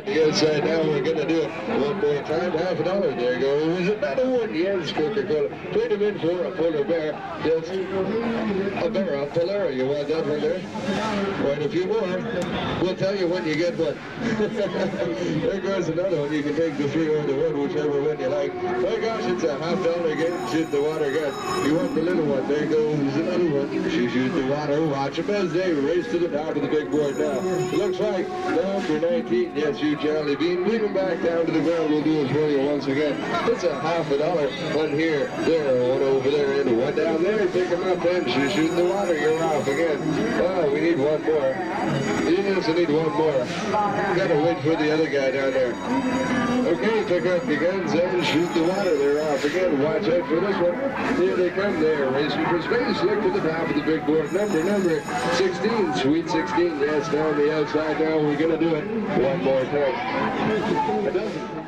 The outside now, we're going to do it one more time. $50. There goes another one. Yes, Coca-Cola. Put him in for a polar bear. Yes, a bear, a polar. You want that one there? Right, a few more. We'll tell you when you get one. There goes another one. You can take the 3 or the 1, whichever one you like. Oh gosh, it's a $50 game. Shoot the water gun. You want the little one. There goes another one. Shoot the water. Watch him as they race to the top of the big board now. It looks like number 19. Yes, you Charlie Bean. Lead him back down to the ground. We'll do it for you once again. It's a $50. One here, there, one over there, and one down there. Pick him up then. Shoot the water. You're off again. Oh, we need one more. Yes, we need one more. Gotta wait for the other guy down there. Okay, pick up the guns and shoot the water. They're off again. Watch out for this one. Here they come there. Racing for space. Look to the top of the big board. Number 16. Sweet 16. Yes, down the outside now. We're going to do it one more time. A dozen.